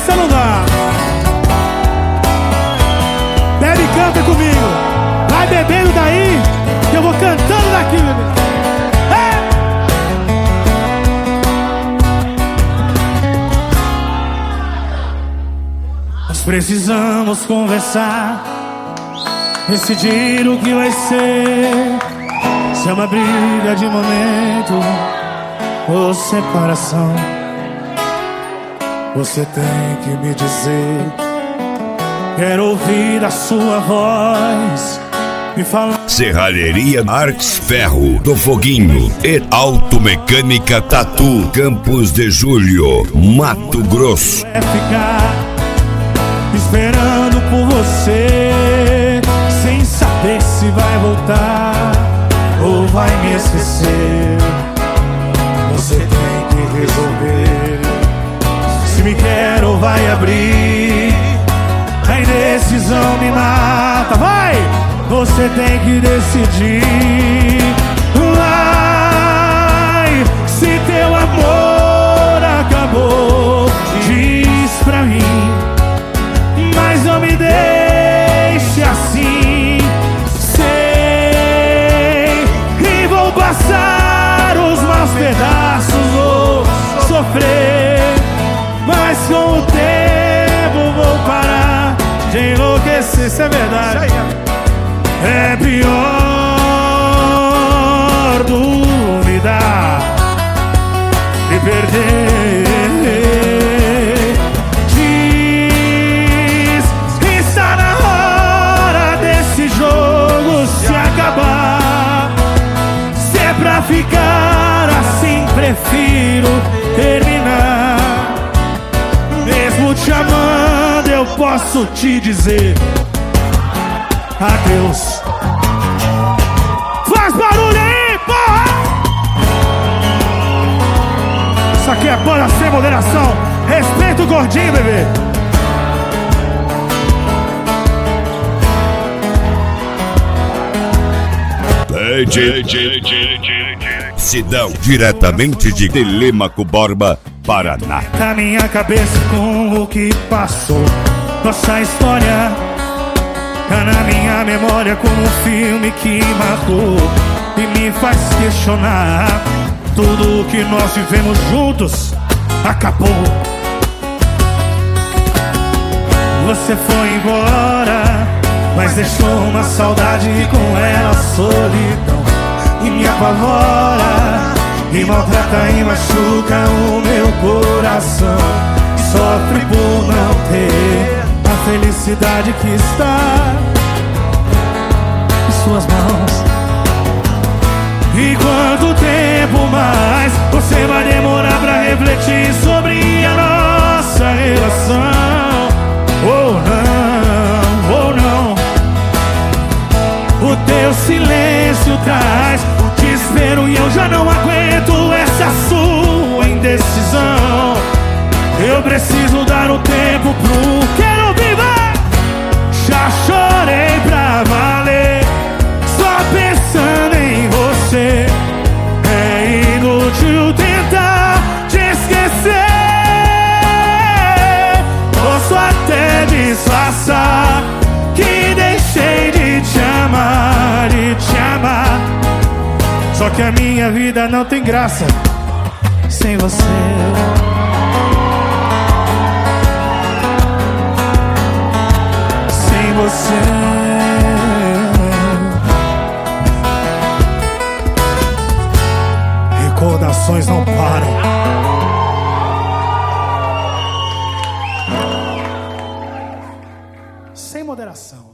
essa não dá. Bebe e canta comigo. Vai bebendo daí, que eu vou cantando daqui, bebê. Nós precisamos conversar, decidir o que vai ser. Se é uma briga de momento ou separação, você tem que me dizer. Quero ouvir a sua voz me falar. Serralheria Marques Ferro do Foguinho e Automecânica Tatu, Campos de Julho, Mato Grosso. É ficar esperando por você, sem saber se vai voltar ou vai me esquecer. Você tem que resolver se me quer ou vai abrir. A indecisão me mata, vai! Você tem que decidir. Vai, se teu amor acabou, diz pra mim, mas não me deixe assim. Sei que vou passar os maus pedaços, vou sofrer, mas com o tempo vou parar de enlouquecer. Isso é verdade. É pior duvidar e perder. Diz que está na hora desse jogo se acabar. Se é pra ficar assim, prefiro terminar. Mesmo te amando, eu posso te dizer adeus. Faz barulho aí, porra! Isso aqui é banda sem moderação. Respeita o gordinho, bebê. Sidão, diretamente de Telêmaco Borba, Paraná. Na minha cabeça com o que passou, nossa história tá na minha memória como um filme que marcou e me faz questionar. Tudo o que nós vivemos juntos acabou. Você foi embora, mas deixou uma saudade e com ela a solidão. E me apavora, e maltrata e machuca o meu coração. Sofre por não ter a felicidade que está em suas mãos. E quanto tempo mais você vai demorar pra refletir sobre a nossa relação? Ou não, ou não. O teu silêncio traz o desespero e eu já não aguento essa sua indecisão. Eu preciso dar um tempo pro quero viver. Já chorei pra valer, só pensando em você. É inútil tentar te esquecer. Posso até disfarçar que deixei de te amar, de te amar. Só que a minha vida não tem graça sem você. Você. Recordações não param. Sem moderação.